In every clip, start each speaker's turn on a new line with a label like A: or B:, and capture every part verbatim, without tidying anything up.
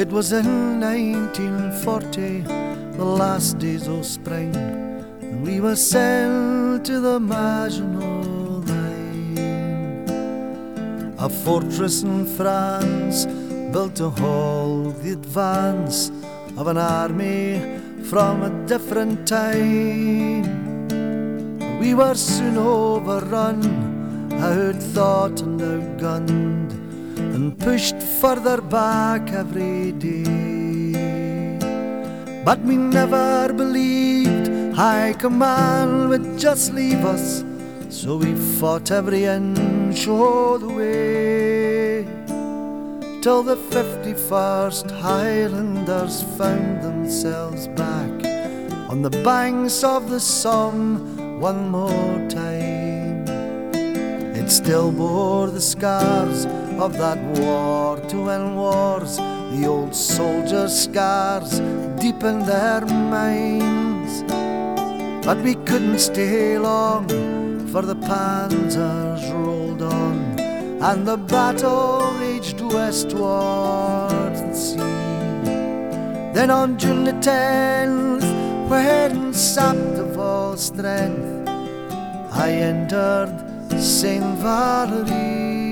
A: It was in nineteen forty, the last days of spring, and we were sent to the Maginot Line, a fortress in France built to hold the advance of an army from a different time. We were soon overrun, outthought and outgunned, and pushed further back every day. But we never believed High Command would just leave us, so we fought every inch of the way, till the fifty-first Highlanders found themselves back on the banks of the Somme one more time. It still bore the scars of that war to win wars, the old soldiers' scars deep in their minds. But we couldn't stay long, for the panzers rolled on, and the battle raged west towards the sea. Then on June the tenth, when sapped of all strength, I entered Saint Valerie,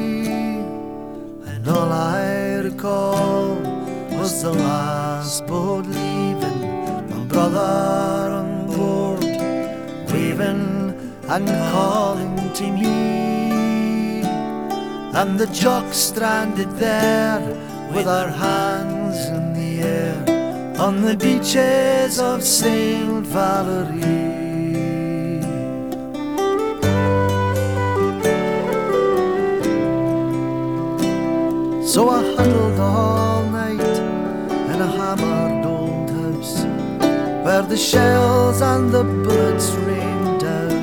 A: and all I recall was the last boat leaving, my brother on board, waving and calling to me, and the jock stranded there with our hands in the air on the beaches of Saint Valerie. So I huddled all night in a hammered old house, where the shells and the bullets rained down.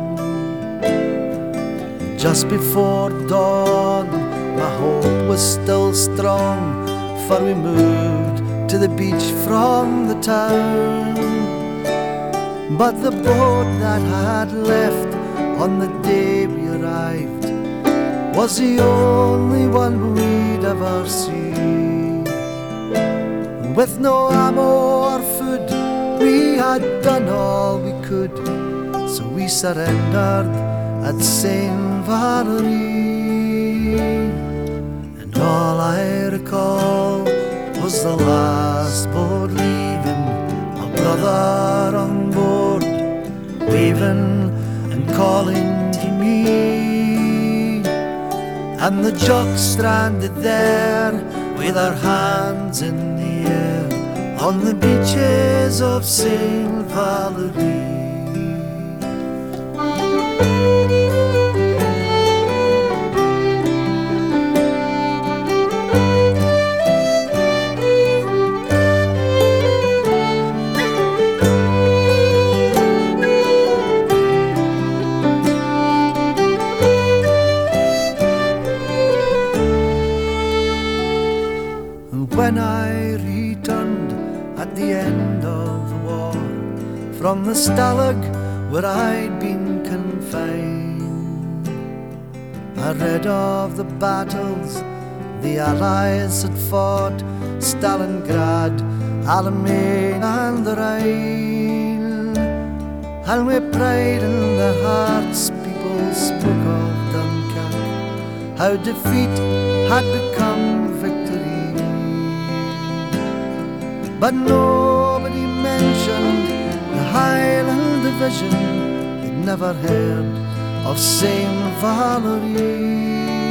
A: Just before dawn, my hope was still strong, for we moved to the beach from the town. But the boat that had left on the day we arrived was the only one we'd ever seen. With no ammo or food, we had done all we could, so we surrendered at Saint Valerie. And all I recall was the last boat leaving, my brother on board, waving and calling to me, and the jock stranded there with our hands in the air on the beaches of Saint Valerie. When I returned at the end of the war from the Stalag where I'd been confined, I read of the battles the Allies had fought, Stalingrad, Alamein and the Rhine, and with pride in their hearts people spoke of Dunkirk, how defeat had become victory. But nobody mentioned the Highland Division. They'd never heard of Saint Valerie.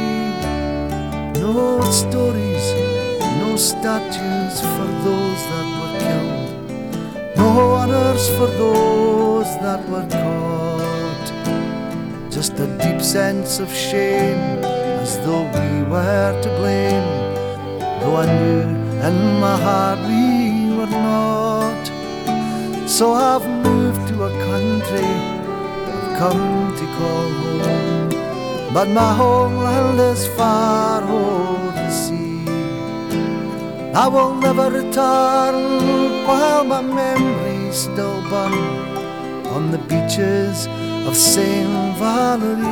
A: No stories, no statues for those that were killed, no honours for those that were caught. Just a deep sense of shame, as though we were to blame, though I knew in my heart we were not. So I've moved to a country I've come to call home, but my homeland is far over the sea. I will never return while my memories still burn on the beaches of Saint Valerie.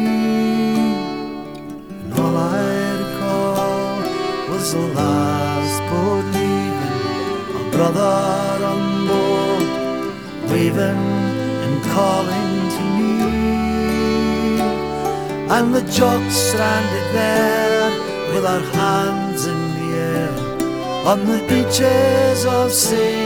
A: And all I recall was the last lifeboat leaving, a brother on board, waving and calling to me. And the jocks stranded there with our hands in the air on the beaches of Saint